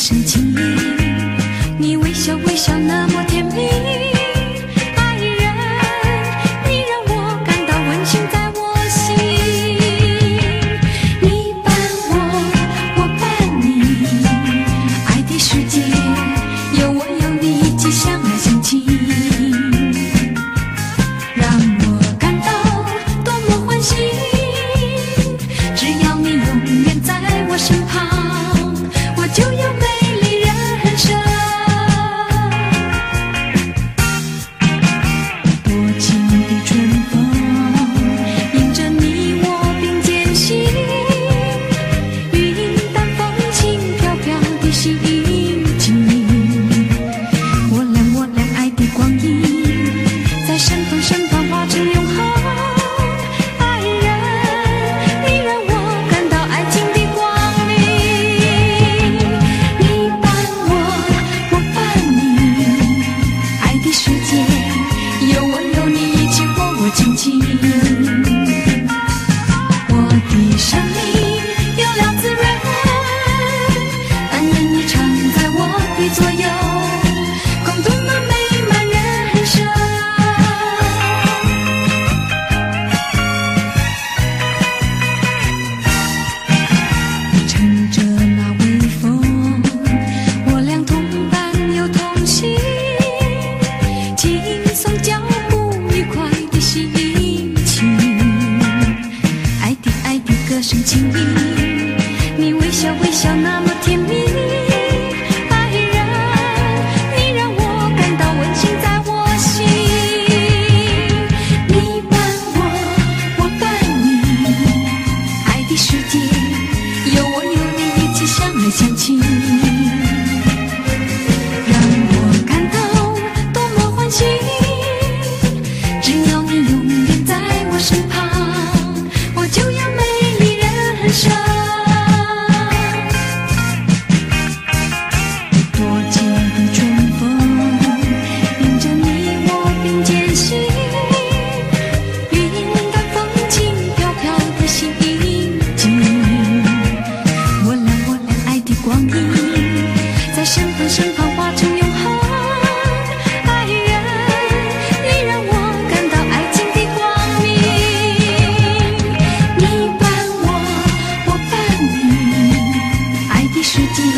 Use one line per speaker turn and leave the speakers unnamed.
深情，你微笑微笑那么甜蜜。爱人，你让我感到温馨在我心。你伴我，我伴你，爱的世界有我有你，一起相爱相亲。让我感到多么欢喜，只要你永远在我身旁，我就有美丽人生。多情的春风迎着你我并肩行，云淡风轻飘飘的心情。我俩爱的光阴在身旁化成永恒。爱人，你让我感到爱情的光明。你伴我伴你，爱的世界有我有你，一起活亲亲。我的生命有了滋润，但愿你常在我的左右，共度那美满人生。乘着那微风，我俩同伴又同行，轻松脚步，愉快的心情。爱的歌声轻盈，你微笑微笑那么甜蜜。爱人，你让我感到温馨在我心。你伴我伴你，爱的世界有我有你，一起相爱相亲。让我感到多么欢喜，只要你永远在我身旁，我就有美丽人生。多情的春风迎着你我并肩行，云淡风轻飘飘的心情。我俩爱的光阴在身旁化成永恒。爱人，你让我感到爱情的光明。你伴我伴你，爱的世界